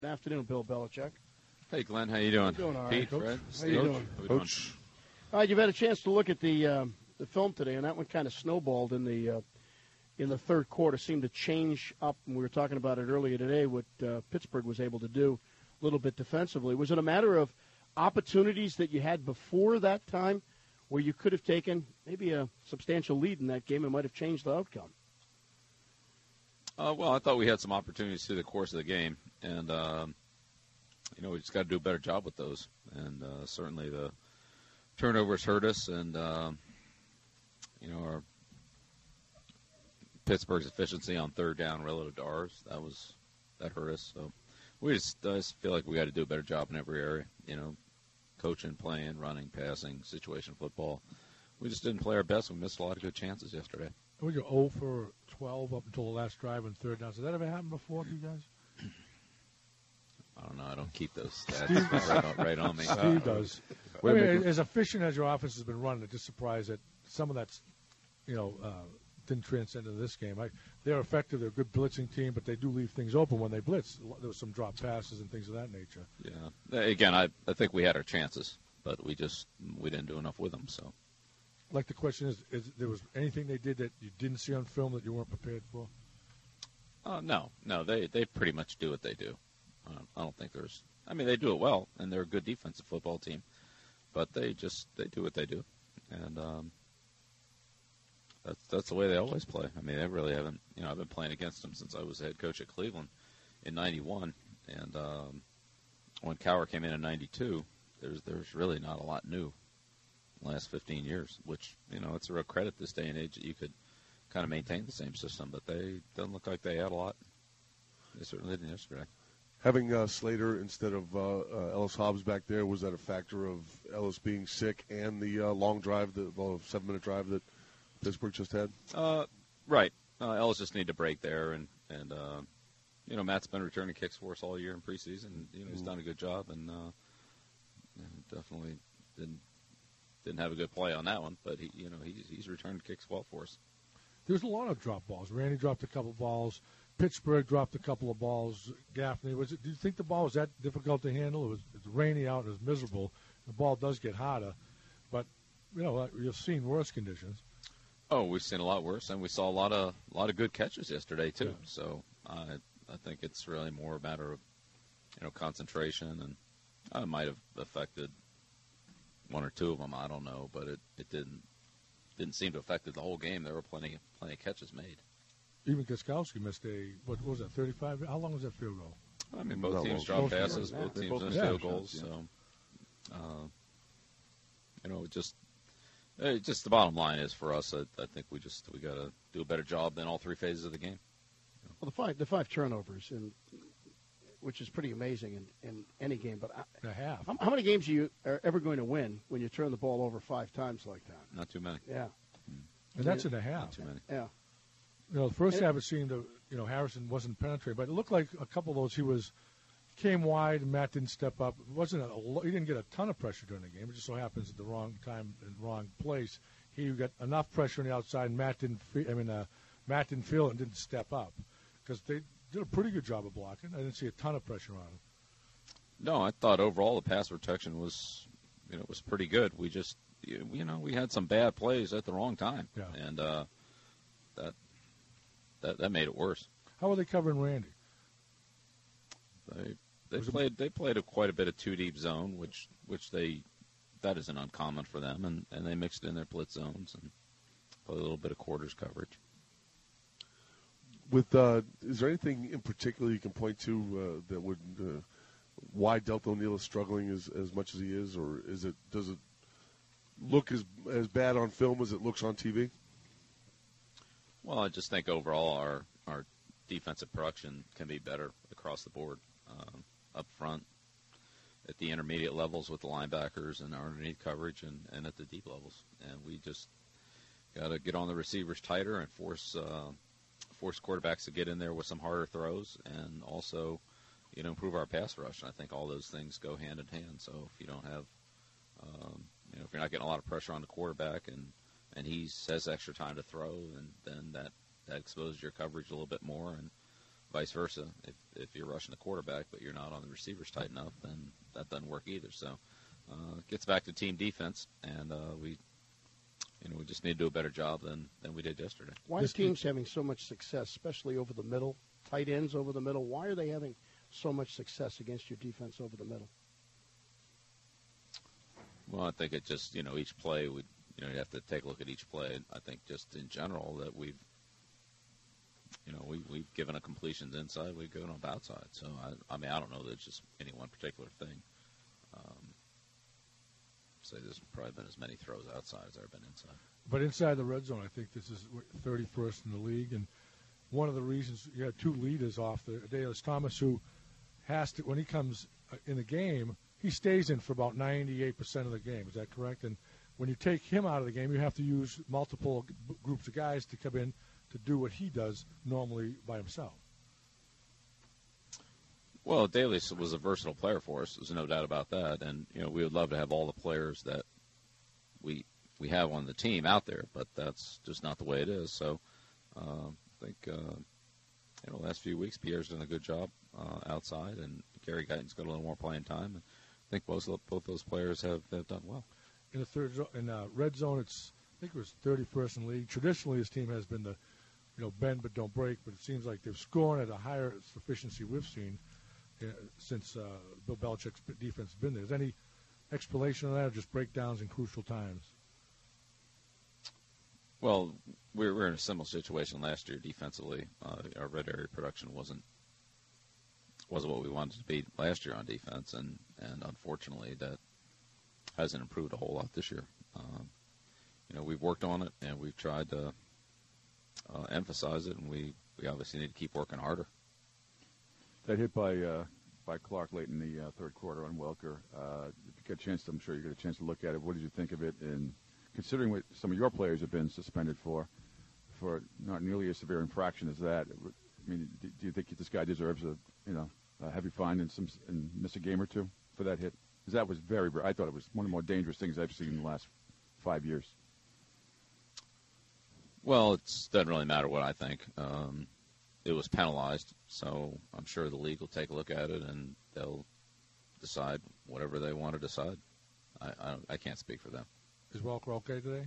Good afternoon, Bill Belichick. Hey, Glenn, how you doing? I'm doing all right, Pete, Coach. Fred, How Steve? you doing? Coach. All right, you've had a chance to look at the film today, and that one kind of snowballed in the third quarter. Seemed to change up, and we were talking about it earlier today, what Pittsburgh was able to do a little bit defensively. Was it a matter of opportunities that you had before that time where you could have taken maybe a substantial lead in that game and might have changed the outcome? Well, I thought we had some opportunities through the course of the game, and we just got to do a better job with those. And certainly the turnovers hurt us, and our Pittsburgh's efficiency on third down relative to ours that hurt us. So I just feel like we got to do a better job in every area. Coaching, playing, running, passing, situation football. We just didn't play our best. We missed a lot of good chances yesterday. We go 0 for 12 up until the last drive on third down. Has that ever happened before to you guys? I don't know. I don't keep those stats right on me. Steve does. I mean, as efficient as your offense has been running, I'm just surprised that some of that's, didn't transcend into this game. They're effective. They're a good blitzing team, but they do leave things open when they blitz. There was some drop passes and things of that nature. Yeah. Again, I think we had our chances, but we didn't do enough with them. So. Like the question is there was anything they did that you didn't see on film that you weren't prepared for? No. They pretty much do what they do. I don't think there's. I mean, they do it well, and they're a good defensive football team, but they do what they do, and that's the way they always play. I mean, they really haven't. I've been playing against them since I was the head coach at Cleveland in '91, and when Cowher came in '92, there's really not a lot new. Last 15 years, which, it's a real credit this day and age that you could kind of maintain the same system, but they don't look like they had a lot. They certainly didn't yesterday. Having Slater instead of Ellis Hobbs back there, was that a factor of Ellis being sick and the long drive, the 7-minute drive that Pittsburgh just had? Right. Ellis just needed to break there, and Matt's been returning kicks for us all year in preseason. He's done a good job, and definitely didn't have a good play on that one, but he's returned kicks well for us. There was a lot of drop balls. Randy dropped a couple balls. Pittsburgh dropped a couple of balls. Gaffney, do you think the ball was that difficult to handle? It was rainy out. It was miserable. The ball does get hotter, but you've seen worse conditions. Oh, we've seen a lot worse, and we saw a lot of good catches yesterday too. Yeah. So I think it's really more a matter of concentration, and it might have affected one or two of them, I don't know, but it didn't seem to affect the whole game. There were plenty of catches made. Even Gostkowski missed what was that, 35? How long was that field goal? I mean, both teams dropped passes, both teams missed field goals. So, just the bottom line is for us, I think we got to do a better job in all three phases of the game. Well, the five turnovers, which is pretty amazing in any game. But how many games are ever going to win when you turn the ball over 5 times like that? Not too many. Yeah. And that's in a half. Not too many. Yeah. The first half it seemed to, Harrison wasn't penetrating, but it looked like a couple of those came wide and Matt didn't step up. He didn't get a ton of pressure during the game. It just so happens at the wrong time and wrong place. He got enough pressure on the outside, and Matt didn't feel it and didn't step up because they did a pretty good job of blocking. I didn't see a ton of pressure on him. No, I thought overall the pass protection was pretty good. We just, we had some bad plays at the wrong time, and that made it worse. How were they covering Randy? They played quite a bit of 2-deep zone, which that isn't uncommon for them, and they mixed in their blitz zones and played a little bit of quarters coverage. Is there anything in particular you can point to that would why Deltha O'Neal is struggling as much as he is, or does it look as bad on film as it looks on TV? Well, I just think overall our defensive production can be better across the board, up front, at the intermediate levels with the linebackers and our underneath coverage, and at the deep levels. And we just got to get on the receivers tighter and force quarterbacks to get in there with some harder throws, and also, improve our pass rush. And I think all those things go hand in hand. So if you don't have, if you're not getting a lot of pressure on the quarterback and he has extra time to throw, and then that exposes your coverage a little bit more, and vice versa. If you're rushing the quarterback but you're not on the receivers tight enough, then that doesn't work either. So it gets back to team defense, and we just need to do a better job than we did yesterday. Why are teams having so much success, especially over the middle, tight ends over the middle? Why are they having so much success against your defense over the middle? Well, I think it just, each play, you have to take a look at each play. I think just in general that we've given a completions inside, we've given them outside. So, I don't know that it's just any one particular thing. Say there's probably been as many throws outside as there have been inside. But inside the red zone, I think this is 31st in the league. And one of the reasons you had two leaders off there, Adalius Thomas, who has to, when he comes in the game, he stays in for about 98% of the game. Is that correct? And when you take him out of the game, you have to use multiple groups of guys to come in to do what he does normally by himself. Well, Adalius was a versatile player for us. There's no doubt about that. And, we would love to have all the players that we have on the team out there, but that's just not the way it is. So I think, the last few weeks, Pierre's done a good job outside, and Gary Guyton's got a little more playing time. And I think both those players have done well. In the red zone, I think it was 31st in the league. Traditionally, his team has been the, bend but don't break, but it seems like they're scoring at a higher efficiency we've seen since Bill Belichick's defense has been there. Is there any explanation of that, or just breakdowns in crucial times? Well, we were in a similar situation last year defensively. Our red area production wasn't what we wanted to be last year on defense, and unfortunately that hasn't improved a whole lot this year. We've worked on it, and we've tried to emphasize it, and we obviously need to keep working harder. That hit by Clark late in the third quarter on Welker. If you get a chance, I'm sure you get a chance to look at it. What did you think of it? And considering what some of your players have been suspended for not nearly as severe infraction as that, do you think this guy deserves a heavy fine and miss a game or two for that hit? Because that was I thought it was one of the more dangerous things I've seen in the last 5 years. Well, it doesn't really matter what I think. It was penalized, so I'm sure the league will take a look at it and they'll decide whatever they want to decide. I can't speak for them. Is Welker okay today?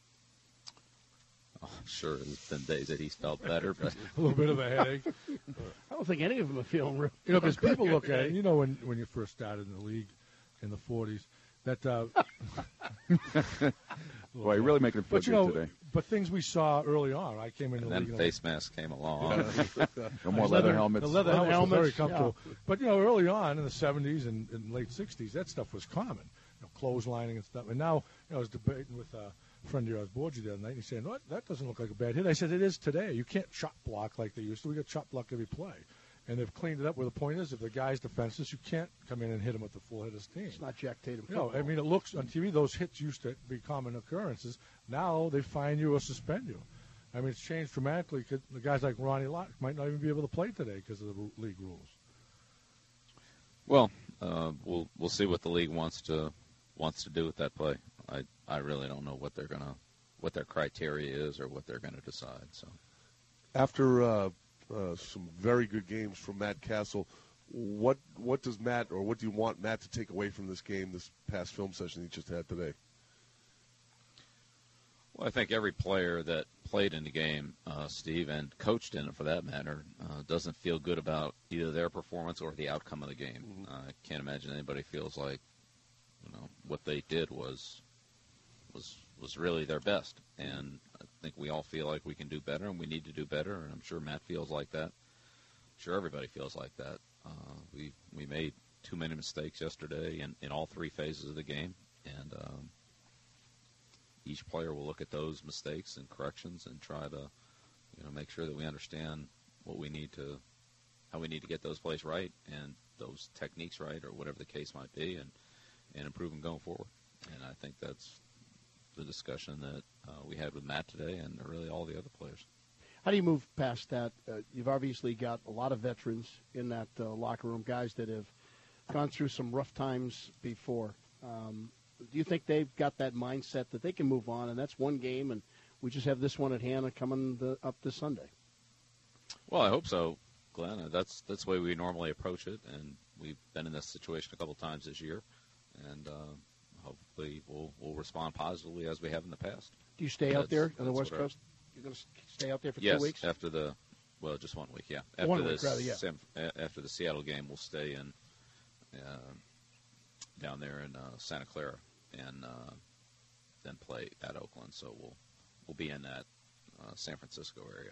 Oh, I'm sure there's been days that he's felt better, but a little bit of a headache. I don't think any of them are feeling real. Because people look at it. When you first started in the league in the 40s, that. Boy, you're really making it feel good today. But things we saw early on, I came into the league. And then face masks came along. No more leather helmets. The leather helmets were very comfortable. Yeah. But, early on in the 70s and late 60s, that stuff was common. Clotheslining and stuff. And now, I was debating with a friend of yours, Borgie, the other night, and he's saying, "What? That doesn't look like a bad hit." I said, "It is today. You can't chop block like they used to. We got chop block every play." And they've cleaned it up where the point is, if the guy's defenseless, you can't come in and hit him with the full hit of steam. It's not Jack Tatum. It looks on TV, those hits used to be common occurrences. Now they fine you or suspend you. It's changed dramatically. The guys like Ronnie Lott might not even be able to play today because of the league rules. Well, we'll see what the league wants to do with that play. I really don't know what their criteria is or what they're gonna decide. So after some very good games from Matt Castle, what does Matt, or what do you want Matt to take away from this game, this past film session he just had today? Well, I think every player that played in the game, Steve, and coached in it for that matter, doesn't feel good about either their performance or the outcome of the game. Mm-hmm. I can't imagine anybody feels like what they did was really their best, and I think we all feel like we can do better and we need to do better, and I'm sure Matt feels like that. I'm sure everybody feels like that. We made too many mistakes yesterday in all three phases of the game, and each player will look at those mistakes and corrections and try to make sure that we understand how we need to get those plays right and those techniques right, or whatever the case might be, and improve them going forward. And I think that's the discussion that we had with Matt today, and really all the other players. How do you move past that? You've obviously got a lot of veterans in that locker room, guys that have gone through some rough times before. Do you think they've got that mindset that they can move on, and that's one game, and we just have this one at hand coming up this Sunday? Well, I hope so. Glenn. That's the way we normally approach it, and we've been in this situation a couple times this year, and hopefully we'll respond positively as we have in the past. Do you stay out there on the West Coast? You're going to stay out there for 2 weeks? Yes, after just 1 week, yeah. After 1 week, rather, yeah. After the Seattle game, we'll stay in down there in Santa Clara and then play at Oakland. So we'll be in that San Francisco area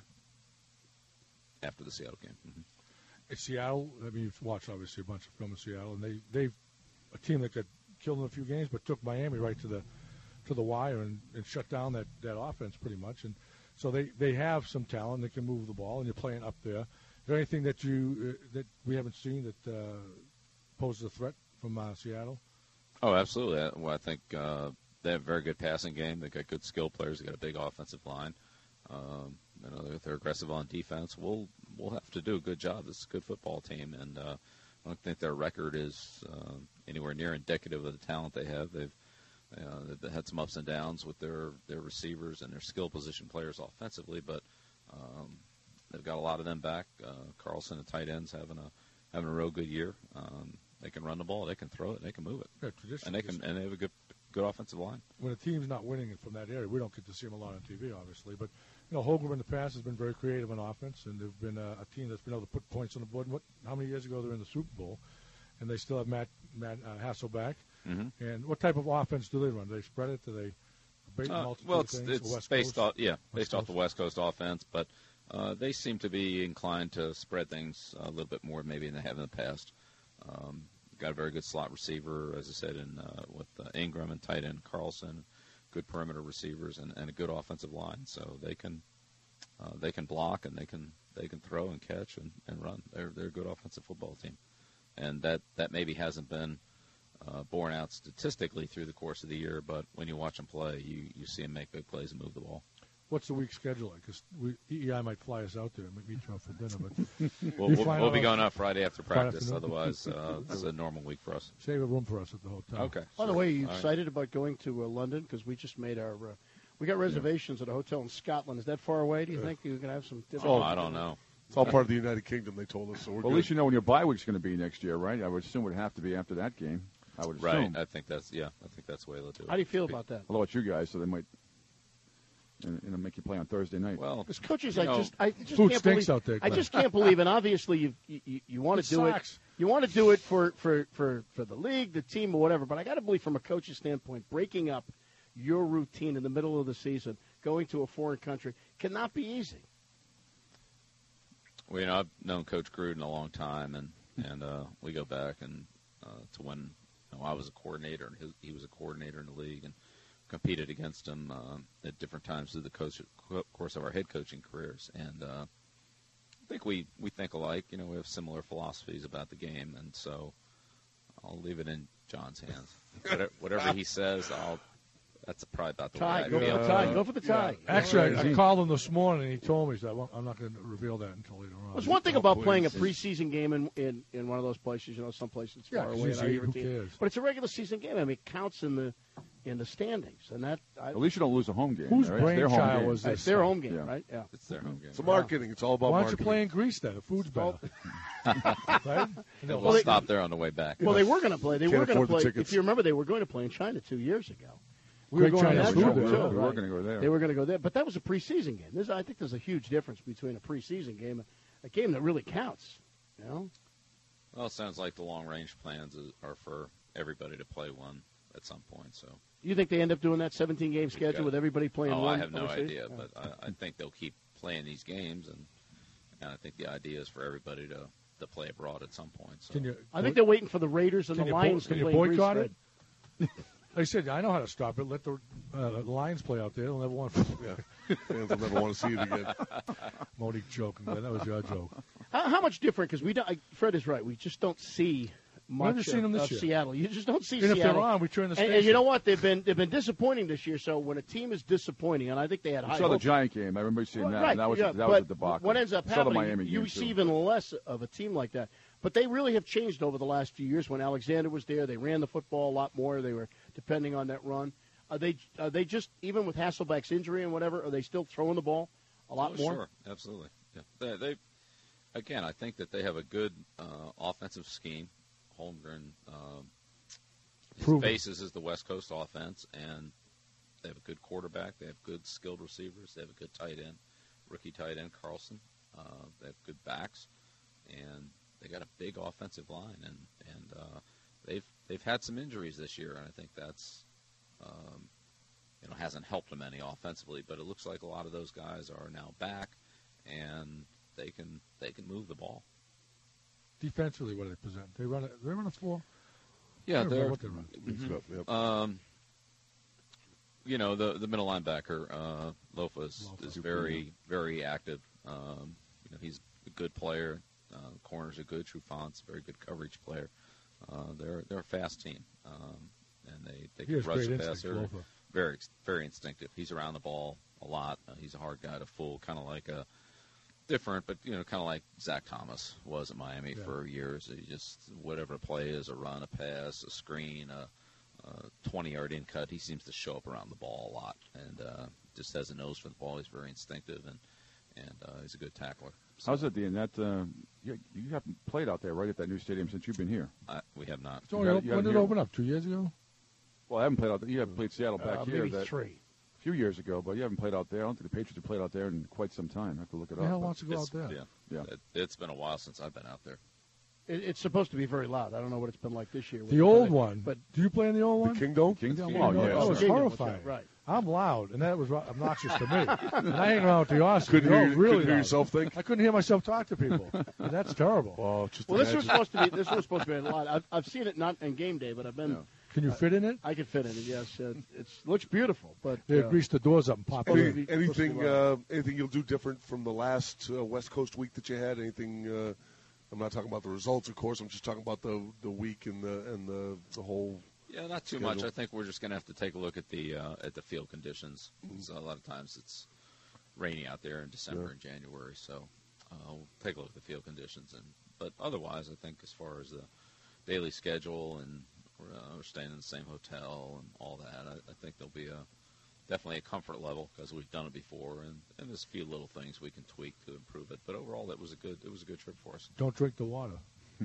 after the Seattle game. Mm-hmm. In Seattle, I mean, you've watched obviously a bunch of film in Seattle, and they've a team that got killed in a few games, but took Miami right to the wire and shut down that offense pretty much. And so they have some talent. They can move the ball, and you're playing up there. Is there anything that that we haven't seen that poses a threat from Seattle? Oh, absolutely. Well, I think they have a very good passing game. They've got good skill players. They've got a big offensive line. They're aggressive on defense. We'll have to do a good job. It's a good football team, and I don't think their record is anywhere near indicative of the talent they have. They've had some ups and downs with their receivers and their skill position players offensively, but they've got a lot of them back. Carlson, the tight ends, having a real good year. They can run the ball, they can throw it, they can move it, and they have a good offensive line. When a team's not winning from that area, we don't get to see them a lot on TV, obviously. But Holmgren in the past has been very creative on offense, and they've been a team that's been able to put points on the board. How many years ago they were in the Super Bowl, and they still have Matt Hasselbeck. Mm-hmm. And what type of offense do they run? Do they spread it? Do they bait multiple things? It's based off the West Coast offense, but they seem to be inclined to spread things a little bit more maybe than they have in the past. Got a very good slot receiver, as I said, with Ingram and tight end Carlson, good perimeter receivers, and a good offensive line. So they can block and they can throw and catch and run. They're a good offensive football team, and that maybe hasn't been borne out statistically through the course of the year, but when you watch them play, you see them make big plays and move the ball. What's the week schedule like? Because EEI might fly us out there and meet you out for dinner. But we'll be going out Friday after practice. Otherwise, it's a normal week for us. Save a room for us at the hotel. Okay. By the way, are you excited about going to London? Because we just made our we got reservations at a hotel in Scotland. Is that far away? Do you think you're going to have some? I don't know. It's all part of the United Kingdom, they told us. So we're well, at least you know when your bye week's going to be next year, right? I would assume it would have to be after that game. I would assume. Right. I think that's the way they'll do it. How do you feel about that? Hello, it's you guys, so they might make you play on Thursday night. Well, because coaches, I just food can't stinks believe. out there, I just can't believe, and obviously you want to do it. You want to do it for the league, the team, or whatever. But I got to believe, from a coach's standpoint, breaking up your routine in the middle of the season, going to a foreign country, cannot be easy. Well, I've known Coach Gruden a long time, and we go back and to when I was a coordinator and he was a coordinator in the league, and competed against him at different times through the course of our head coaching careers. And I think we think alike. We have similar philosophies about the game, and so I'll leave it in John's hands. Whatever he says, that's probably about the tie. way Go for the tie. Go for the tie. Yeah. Actually, I called him this morning, and he told me, I'm not going to reveal that until later on. There's one thing about playing a preseason game in one of those places. Some places it's far away. Who cares? But it's a regular season game. I mean, it counts in the standings, and that. At least you don't lose a home game. Whose right? brainchild was this? It's their home game, right? Yeah. It's their home game. It's marketing. It's all about Why don't marketing. you play in Greece then? The food's better. Right? We'll stop there on the way back. Well, they were going to play. They were going to play. Tickets. If you remember, they were going to play in China 2 years ago. We Great were going Chinese on that food trip, there. too. We were going to go there. They were going to go there, but that was a preseason game. I think there's a huge difference between a preseason game and a game that really counts. Well, it sounds like the long-range plans are for everybody to play one at some point. So, you think they end up doing that 17-game schedule with everybody playing one? I have no overseas? idea, but I think they'll keep playing these games, and I think the idea is for everybody to play abroad at some point. So. I think they're waiting for the Raiders and the Lions to play in Greece. Can you boycott it? They said, I know how to stop it. Let the Lions play out there. They'll never want to. Yeah. Fans will never want to see it again. Monique joking. That was your joke. How much different? Because Fred is right. We just don't see much of Seattle. You just don't see Seattle. Seattle. If they're on, we turn the station. And you know what? They've been disappointing this year. So when a team is disappointing, and I think they had high saw the hopes. Giant game. I remember seeing that. Right, And that was a debacle. What ends up saw the happening, Miami you game, see too. even less of a team like that. But they really have changed over the last few years. When Alexander was there, they ran the football a lot more. They were depending on that run. Are they just, even with Hasselbeck's injury and whatever, are they still throwing the ball a lot more? Sure, absolutely. Yeah, again, I think that they have a good offensive scheme. Holmgren his basis is the West Coast offense, and they have a good quarterback. They have good skilled receivers. They have a good tight end, rookie tight end Carlson. They have good backs, and they got a big offensive line, and they've had some injuries this year, and I think that's hasn't helped them any offensively. But it looks like a lot of those guys are now back, and they can move the ball. Defensively, what do they present? They run a 4. Yeah, they're what they run. Mm-hmm. The middle linebacker Lofa is very, very active. He's a good player. Corners are good. Trufant's a very good coverage player. They're a fast team, and they can rush the passer. Very, very instinctive. He's around the ball a lot. He's a hard guy to fool, kind of like a different, but kind of like Zach Thomas was at Miami for years. He just whatever play is, a run, a pass, a screen, a 20-yard in cut. He seems to show up around the ball a lot, and just has a nose for the ball. He's very instinctive, and he's a good tackler. So, how's it, Dean? That you haven't played out there right at that new stadium since you've been here. We have not. When did it open up? 2 years ago? Well, I haven't played out there. You haven't played Seattle back here. Maybe 3. A few years ago, but you haven't played out there. I don't think the Patriots have played out there in quite some time. I have to look it up. The hell wants to go out there? Yeah. It's been a while since I've been out there. It's supposed to be very loud. I don't know what it's been like this year. The old one. But do you play in the old one? The Kingdome? Kingdome? Oh, yeah. That was Kingdome, horrifying. right. I'm loud, and that was obnoxious to me. And I hang around with the Austin. Couldn't really hear yourself think? I couldn't hear myself talk to people. And that's terrible. Well, this was supposed to be a lot. I've seen it not in game day, but I've been. Yeah. Can you fit in it? I can fit in it. Yes, it looks beautiful, but they grease the doors up and pop in. Anything you'll do different from the last West Coast week that you had? Anything? I'm not talking about the results, of course. I'm just talking about the week and the whole. Yeah, not too schedule. much. I think we're just going to have to take a look at the field conditions. So a lot of times it's rainy out there in December and January, so we'll take a look at the field conditions. But otherwise, I think as far as the daily schedule and we're staying in the same hotel and all that, I think there'll be definitely a comfort level because we've done it before, and there's a few little things we can tweak to improve it. But overall, it was a good trip for us. Don't drink the water.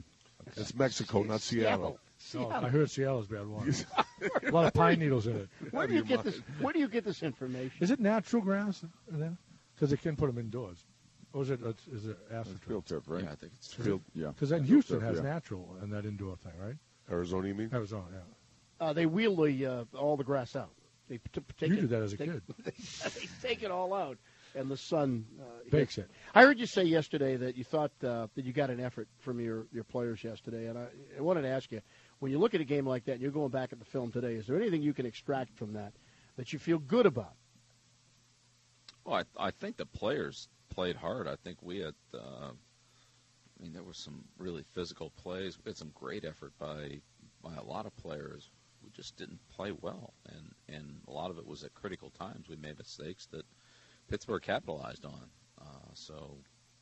It's Mexico, not Seattle. Oh, I heard Seattle's bad water. A lot of pine needles in it. Where do you get this information? Is it natural grass? Because they can put them indoors. Or is it astroturf? Field turf, right? Yeah, I think it's Field. Yeah. Because then Houston has natural and that indoor thing, right? Arizona, you mean? Arizona, yeah. They wheel all the grass out. They take You it, did that as a kid. They take it all out, and the sun Bakes it. I heard you say yesterday that you thought that you got an effort from your players yesterday, and I wanted to ask you, when you look at a game like that and you're going back at the film today, is there anything you can extract from that you feel good about? Well, I think the players played hard. I think we had there were some really physical plays. We had some great effort by a lot of players. We just didn't play well, and a lot of it was at critical times. We made mistakes that Pittsburgh capitalized on. So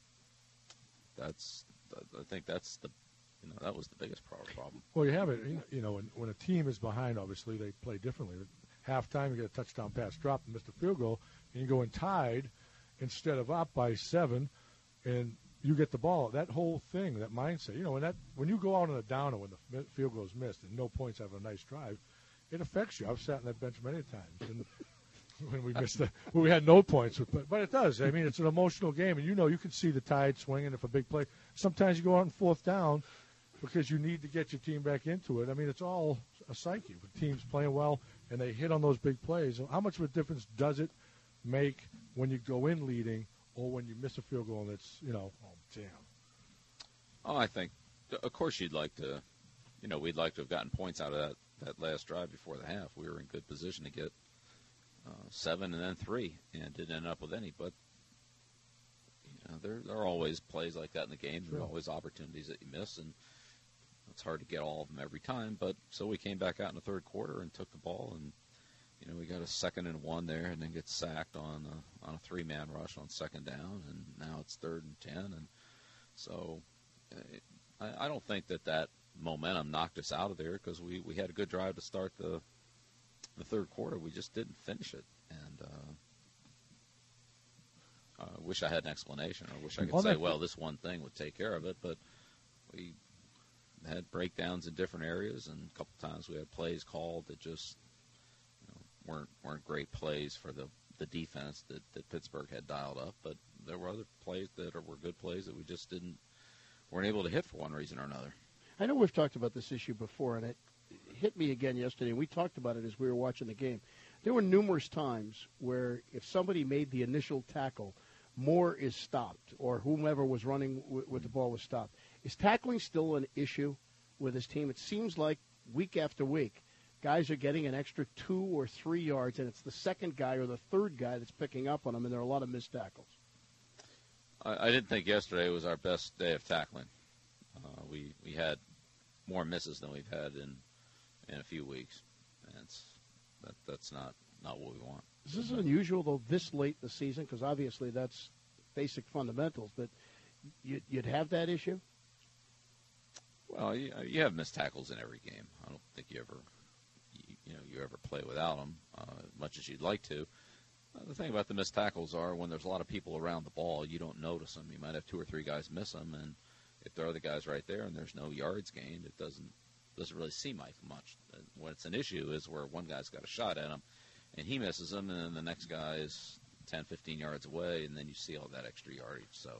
I think that's that was the biggest problem. Well, you have it. When a team is behind, obviously they play differently. At halftime, you get a touchdown pass drop and miss the field goal, and you go in tied instead of up by 7, and you get the ball. That whole thing, that mindset, when you go out on a downer when the field goal is missed and no points have a nice drive, it affects you. I've sat on that bench many times, and when we missed when we had no points, but it does. I mean, it's an emotional game, and you can see the tide swinging if a big play. Sometimes you go out on 4th down because you need to get your team back into it. I mean, it's all a psyche. With teams playing well and they hit on those big plays, how much of a difference does it make when you go in leading or when you miss a field goal and it's, oh, damn. Oh, I think, of course, you'd like to, we'd like to have gotten points out of that last drive before the half. We were in good position to get 7 and then 3 and didn't end up with any. But, there are always plays like that in the game. There are always opportunities that you miss, and it's hard to get all of them every time. But so we came back out in the third quarter and took the ball, and we got a 2nd and 1 there, and then get sacked on a 3-man rush on 2nd down, and now it's 3rd and 10, and so I don't think that momentum knocked us out of there because we had a good drive to start the third quarter. We just didn't finish it, and I wish I had an explanation. I wish I could Well, say, that- well, this one thing would take care of it. But we had breakdowns in different areas, and a couple times we had plays called that just weren't great plays for the defense that Pittsburgh had dialed up. But there were other plays that were good plays that we just weren't able to hit for one reason or another. I know we've talked about this issue before, and it hit me again yesterday, and we talked about it as we were watching the game. There were numerous times where if somebody made the initial tackle, Moore is stopped, or whomever was running with the ball was stopped. Is tackling still an issue with his team? It seems like week after week, guys are getting an extra 2 or 3 yards, and it's the second guy or the third guy that's picking up on them, and there are a lot of missed tackles. I didn't think yesterday was our best day of tackling. We had more misses than we've had in a few weeks, and that's not what we want. Is this unusual, though, this late in the season? Because obviously that's basic fundamentals, but you'd have that issue? Well, you have missed tackles in every game. I don't think you ever play without them as much as you'd like to. The thing about the missed tackles are when there's a lot of people around the ball, you don't notice them. You might have 2 or 3 guys miss them, and if there are other guys right there and there's no yards gained, it doesn't really seem like much. When it's an issue is where one guy's got a shot at him, and he misses him, and then the next guy is 10, 15 yards away, and then you see all that extra yardage. So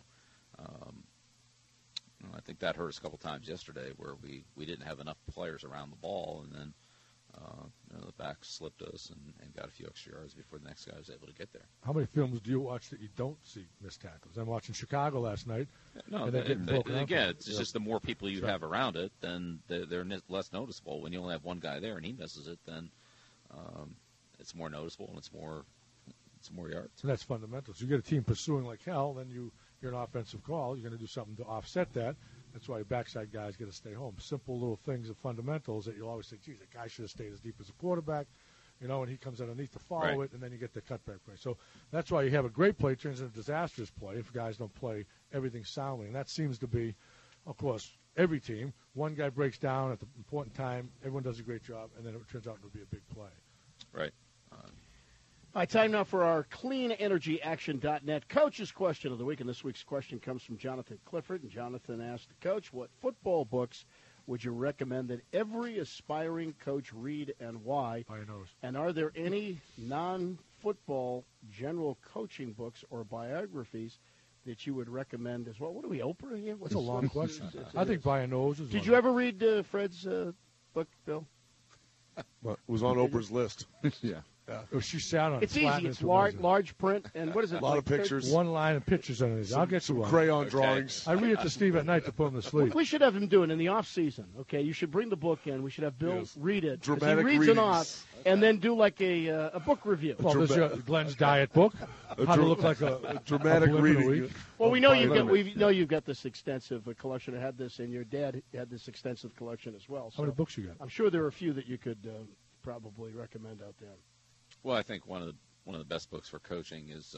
I think that hurt us a couple times yesterday where we didn't have enough players around the ball, and then the back slipped us and got a few extra yards before the next guy was able to get there. How many films do you watch that you don't see missed tackles? I'm watching Chicago last night. No, and they're getting broken up. again, it's just the more people you Right. have around it, then they're less noticeable. When you only have one guy there and he misses it, then it's more noticeable and it's more yards. And that's fundamental. So you get a team pursuing like hell, then you're an offensive call. You're going to do something to offset that. That's why your backside guys get to stay home. Simple little things of fundamentals that you'll always think, geez, that guy should have stayed as deep as a quarterback, and he comes underneath to follow Right. it, and then you get the cutback play. So that's why you have a great play turns into a disastrous play if guys don't play everything soundly. And that seems to be, of course, every team. One guy breaks down at the important time, everyone does a great job, and then it turns out to be a big play. Right. All right, time now for our cleanenergyaction.net Coach's Question of the Week. And this week's question comes from Jonathan Clifford. And Jonathan asked the coach, what football books would you recommend that every aspiring coach read and why? By your nose. And are there any non-football general coaching books or biographies that you would recommend as well? What are we, Oprah here? That's a long question. I think by your nose is Did one. you ever read Fred's book, Bill? Well, it was on Oprah's list. Yeah. Oh, she sat on it. It's easy. flattened It's into large print. And what is it? A lot like of pictures. one line of pictures underneath. I'll get you Some one. crayon drawings. I read it to Steve at night to put him to sleep. We should have him do it in the off season. Okay, you should bring the book in. We should have Bill Yes. read it. 'Cause Dramatic he reads readings. it off, and then do like a book review. Well, there's your Glenn's diet book. How to look like a dramatic a blimp in a reading. week. Well, we know Fine. you've got this extensive collection. I had this, and your dad had this extensive collection as well. How many So books you got? I'm sure there are a few that you could probably recommend out there. Well, I think one of the best books for coaching is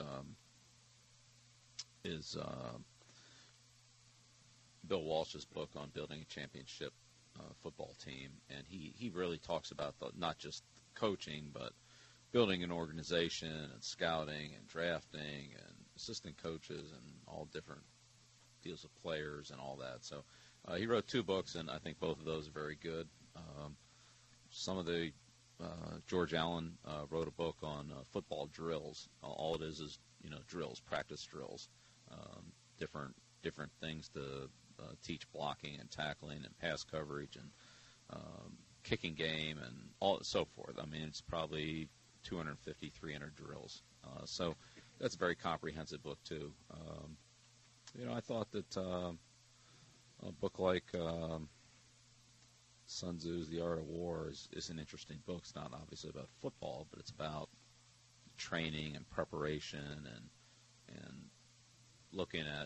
Bill Walsh's book on building a championship football team, and he really talks about not just coaching, but building an organization and scouting and drafting and assistant coaches and all different deals with players and all that. So he wrote 2 books, and I think both of those are very good. Some of the George Allen wrote a book on football drills. All it is drills, practice drills, different things to teach blocking and tackling and pass coverage and kicking game and all so forth. I mean, it's probably 250, 300 drills. So that's a very comprehensive book too. I thought that a book like Sun Tzu's The Art of War is an interesting book. It's not obviously about football, but it's about training and preparation and looking at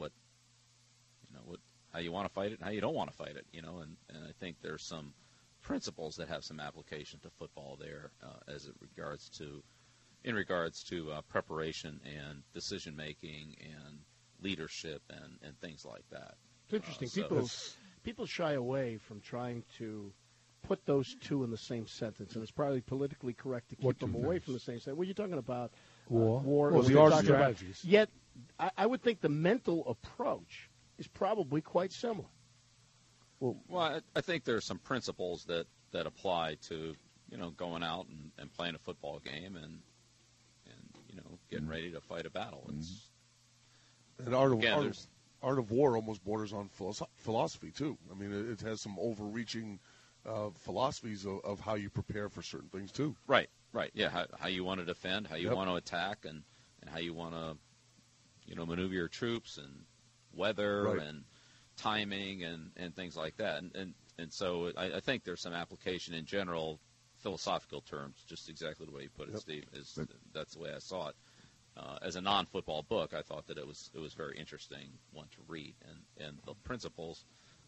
how you want to fight it and how you don't want to fight it. And I think there's some principles that have some application to football there in regards to preparation and decision making and leadership and things like that. It's interesting. People shy away from trying to put those two in the same sentence, and it's probably politically correct to keep What them two away things? from the same sentence. Well, you're talking about War. war. Well, or the you're art talking about- strategies. Yet I would think the mental approach is probably quite similar. Well, I think there are some principles that apply to, going out and playing a football game and getting ready to fight a battle. It's And Art of War almost borders on philosophy, too. I mean, it has some overreaching philosophies of how you prepare for certain things, too. Right. Yeah, how you want to defend, how you want to attack, and how you want to, maneuver your troops and weather and timing and things like that. And so I think there's some application in general, philosophical terms, just exactly the way you put it, Steve. That's the way I saw it. As a non-football book, I thought that it was a very interesting one to read, and the principles.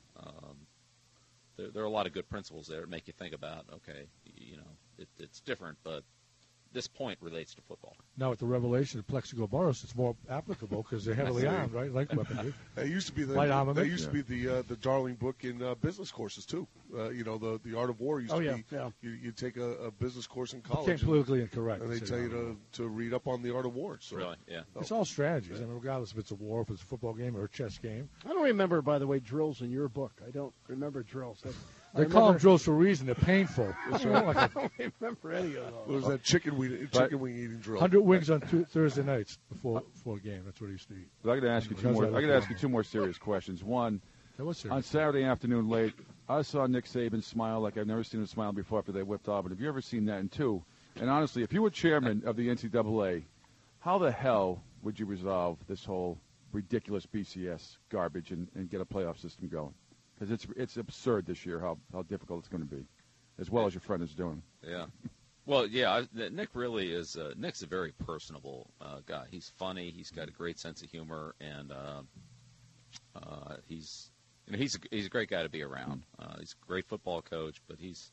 There are a lot of good principles there that make you think about. Okay, it's different, but this point relates to football. Now with the revelation of Plexico Burrus, it's more applicable because they're heavily armed, right? Like weaponry. It used to be light armament. That used to be the darling book in business courses too. The Art of War used to be. Yeah. You take a business course in college. Became politically incorrect. And they tell you to read up on the Art of War. So. Really? Yeah. It's all strategies. I mean, regardless if it's a war, if it's a football game or a chess game. I don't remember, by the way, drills in your book. I don't remember drills. They call them drills for a reason. They're painful. I don't remember any of those. It was that chicken wing eating drill. 100 wings on Thursday nights before a game. That's what he used to eat. But I got to ask you two more. I got to ask you two more serious questions. One, on Saturday afternoon late, I saw Nick Saban smile like I've never seen him smile before after they whipped Auburn. Have you ever seen that? And two, and honestly, if you were chairman of the NCAA, how the hell would you resolve this whole ridiculous BCS garbage and get a playoff system going? Because it's absurd this year how difficult it's going to be, as well as your friend is doing. Yeah. Well, yeah, Nick really is. Nick's a very personable guy. He's funny. He's got a great sense of humor, and he's a great guy to be around. He's a great football coach, but he's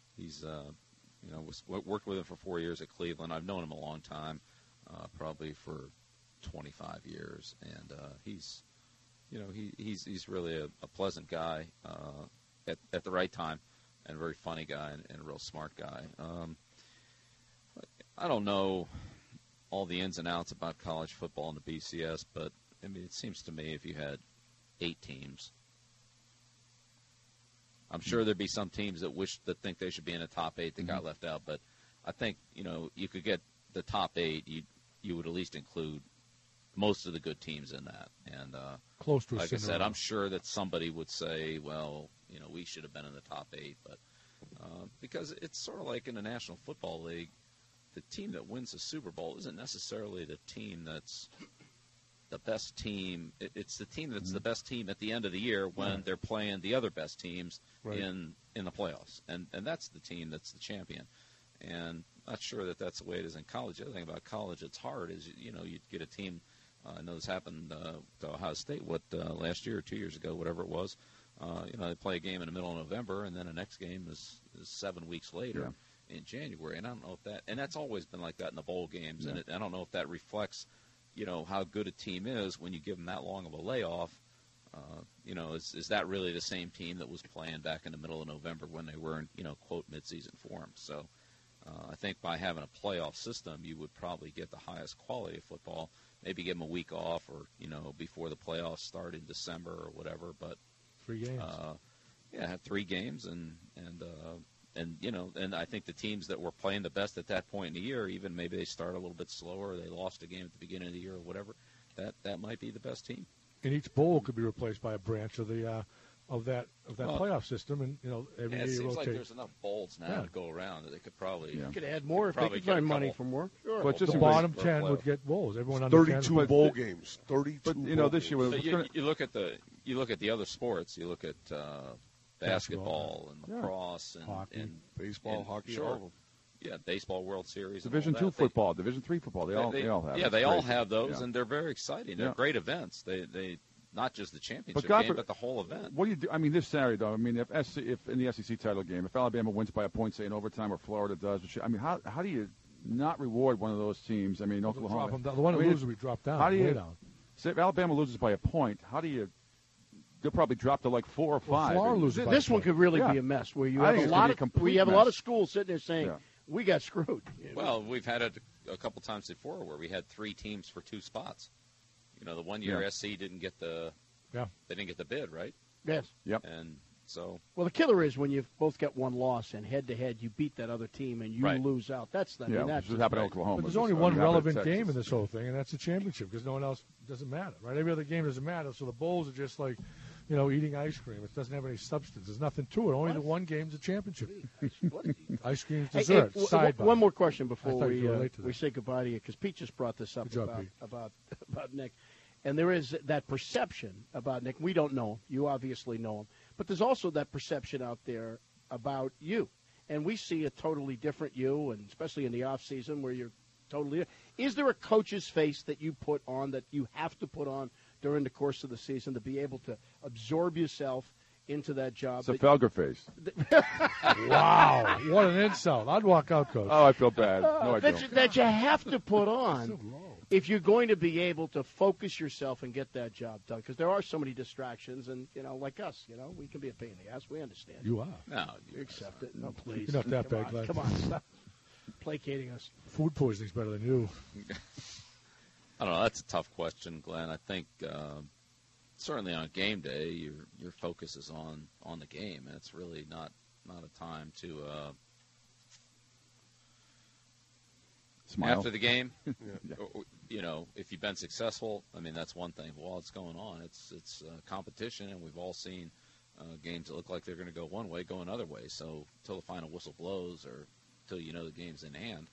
worked with him for 4 years at Cleveland. I've known him a long time, probably for 25 years, and he's really a pleasant guy at the right time, and a very funny guy and a real smart guy. I don't know all the ins and outs about college football and the BCS, but I mean, it seems to me if you had 8 teams, I'm sure there'd be some teams that think they should be in the top 8 that got left out. But I think you could get the top 8. You would at least include most of the good teams in that. And close to like I said, I'm sure that somebody would say, well, we should have been in the top 8, but because it's sort of like in the National Football League. The team that wins the Super Bowl isn't necessarily the team that's the best team. It's the team that's the best team at the end of the year when they're playing the other best teams in the playoffs. And that's the team that's the champion. And I'm not sure that that's the way it is in college. The other thing about college that's hard is, you get a team. I know this happened to Ohio State, last year or 2 years ago, whatever it was. They play a game in the middle of November, and then the next game is 7 weeks later. Yeah. In January, and I don't know if and that's always been like that in the bowl games, and I don't know if that reflects, how good a team is when you give them that long of a layoff. Is that really the same team that was playing back in the middle of November when they were in, quote, midseason form? So I think by having a playoff system, you would probably get the highest quality of football. Maybe give them a week off or, before the playoffs start in December or whatever. But 3 games. Have 3 games and I think the teams that were playing the best at that point in the year, even maybe they start a little bit slower, or they lost a game at the beginning of the year or whatever, that might be the best team. And each bowl could be replaced by a branch of the of that playoff system, and every year it you seems rotate. like there's enough bowls now to go around that they could probably You could add more if they could find money from work. Sure. But just the bottom 10 would get bowls. Everyone under 32 10. bowl games. 32. But this year, so you look at the other sports. You look at basketball and lacrosse and hockey, and baseball, hockey, sure. all of them. Yeah, baseball World Series. Division II football, Division III football. They all have. Yeah, It's they all crazy. have those, and they're very exciting. They're great events. They not just the championship game, but the whole event. What do you do? I mean, this Saturday, though. I mean, if in the SEC title game, if Alabama wins by a point, say in overtime, or Florida does, how do you not reward one of those teams? I mean, Oklahoma. The one that loses, we drop down. How do you? Way down. Say if Alabama loses by a point, how do you? They'll probably drop to like 4 or 5. Florida loses by This a one point. could really be a mess where you I have think a it's lot gonna of be a complete where you have a lot mess. of schools sitting there saying we got screwed. Well, we've had it a couple times before where we had 3 teams for 2 spots. the 1 year Yeah. SC didn't get the Yeah. they didn't get the bid, right? Yes. Yep. And so Well, the killer is when you've both got one loss and head-to-head you beat that other team and you Right. lose out. That's the, I Yeah, mean, that's this happened in right. Oklahoma. But there's This only happened one in relevant Texas. game in this whole thing, and that's the championship because no one else doesn't matter, right? Every other game doesn't matter, so the bowls are just like, eating ice cream. It doesn't have any substance. There's nothing to it. Only the one game's a championship. Ice cream, Hey, dessert, hey, sidebar. one more question before I thought we you could relate to that. we say goodbye to you, because Pete just brought this up Good job, Pete. about Nick, and there is that perception about Nick. We don't know him. You obviously know him, but there's also that perception out there about you, and we see a totally different you, and especially in the off season where you're totally. Is there a coach's face that you put on that you have to put on during the course of the season to be able to absorb yourself into that job? It's a Felger face. Wow, what an insult. I'd walk out, Coach. Oh, I feel bad. No, I don't. that you have to put on if you're going to be able to focus yourself and get that job done. Because there are so many distractions, and, like us, we can be a pain in the ass. We understand. You are. no, You accept it. No, please. You're not that Come bad, on, Glenn. Come on, stop placating us. Food poisoning's better than you. I don't know. That's a tough question, Glenn. I think certainly on game day, your focus is on the game, and it's really not a time to Smile. after the game. If you've been successful, I mean that's one thing. While it's going on, it's competition, and we've all seen games that look like they're going to go one way, go another way. So until the final whistle blows, or until the game's in hand,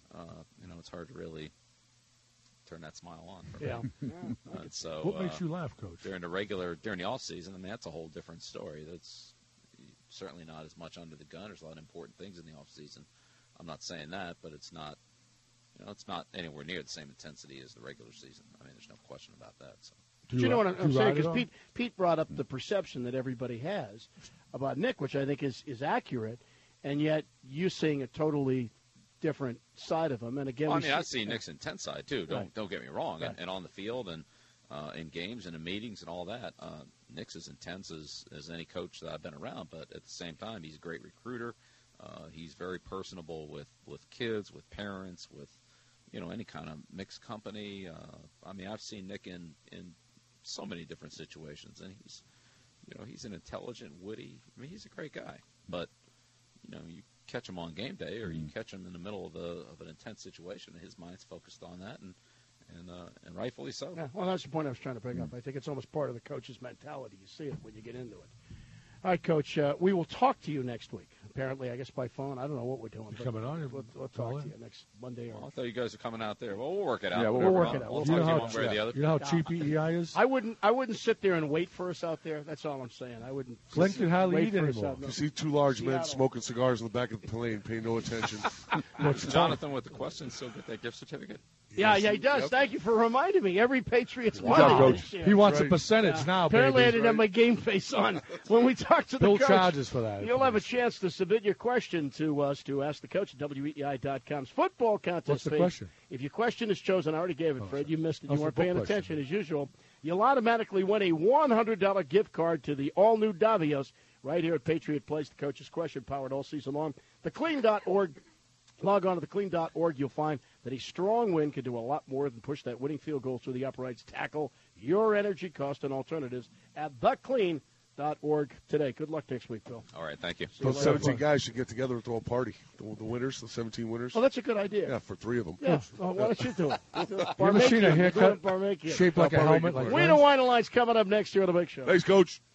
it's hard to really turn that smile on. For Yeah. me. So What makes you laugh, Coach? during the off season, I mean that's a whole different story. That's certainly not as much under the gun. There's a lot of important things in the off season. I'm not saying that, but it's not. It's not anywhere near the same intensity as the regular season. I mean, there's no question about that. So. Do you know what I'm saying? ride it Because on? Pete brought up the perception that everybody has about Nick, which I think is accurate, and yet you seeing a totally different side of him. And again, Well, I we mean, I've see- seen Nick's intense side too. Right. Don't get me wrong. Right. And on the field and in games and in meetings and all that, Nick's as intense as any coach that I've been around. But at the same time, he's a great recruiter. He's very personable with kids, with parents, with any kind of mixed company. I mean, I've seen Nick in so many different situations, and he's an intelligent, witty. I mean, he's a great guy. But you catch him on game day, or you catch him in the middle of an intense situation, and his mind's focused on that, and rightfully so. Yeah, well, that's the point I was trying to bring up. I think it's almost part of the coach's mentality. You see it when you get into it. All right, Coach, we will talk to you next week. Apparently, I guess by phone. I don't know what we're doing. You but coming on? We'll Call talk to in? you next Monday. Well, I thought you guys were coming out there. Well, we'll work it out. Yeah, we'll work it out. We'll You talk know to you how one way or the other. You know how cheap EEI is? I wouldn't sit there and wait for us out there. That's all I'm saying. I wouldn't. Glenn can hardly wait eat for us anymore. out there. You see two large men Seattle. smoking cigars in the back of the plane, pay no attention. What's Jonathan with the question still get that gift certificate? Yeah, he does. Yep. Thank you for reminding me. Every Patriots Good won job, it Coach. this year. He wants a Right. percentage now, Apparently, I baby. didn't have my game face on when we talked to the Bill coach. charges for that. You'll have a chance to submit your question to us to ask the coach at WEEI.com's football contest What's the page. question? If your question is chosen, I already gave it, Fred. You missed it. Oh, You it's a weren't book paying question. attention as usual. You'll automatically win a $100 gift card to the all-new Davios right here at Patriot Place. The coach's question powered all season long. TheClean.org. Log on to theclean.org. You'll find that a strong win can do a lot more than push that winning field goal through the uprights. Tackle your energy cost and alternatives at theclean.org today. Good luck next week, Bill. All right, thank you. Those 17 guys should get together and throw a party. The winners, the 17 winners. Oh, that's a good idea. Yeah, for 3 of them. Yeah. Well, why don't you do it? You ever seen a haircut Barmakian. shaped like a Barmakian. helmet? Like Wiener Wine and Line's coming up next year on the Big Show. Thanks, Coach.